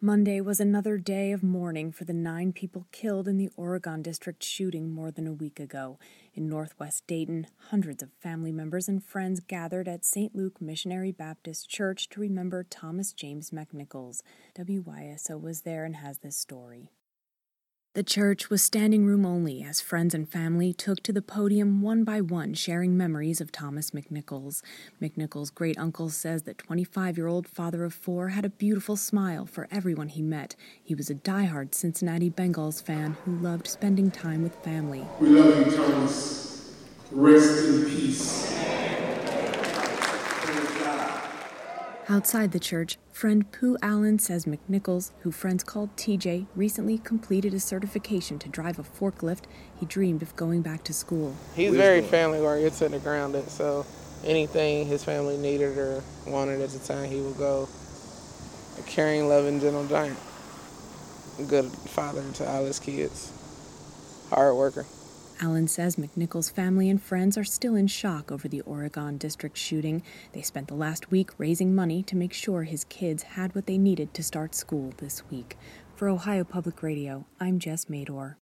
Monday was another day of mourning for the 9 people killed in the Oregon District shooting more than a week ago. In northwest Dayton, hundreds of family members and friends gathered at St. Luke Missionary Baptist Church to remember Thomas James McNichols. WYSO was there and has this story. The church was standing room only as friends and family took to the podium one by one, sharing memories of Thomas McNichols. McNichols' great-uncle says that 25-year-old father of 4 had a beautiful smile for everyone he met. He was a diehard Cincinnati Bengals fan who loved spending time with family. We love you, Thomas. Rest in peace. Outside the church, friend Pooh Allen says McNichols, who friends called TJ, recently completed a certification to drive a forklift. He dreamed of going back to school. He's very family-oriented and grounded, so anything his family needed or wanted at the time, he would go. A caring, loving, gentle giant. A good father to all his kids. Hard worker. Allen says McNichols' family and friends are still in shock over the Oregon District shooting. They spent the last week raising money to make sure his kids had what they needed to start school this week. For Ohio Public Radio, I'm Jess Mador.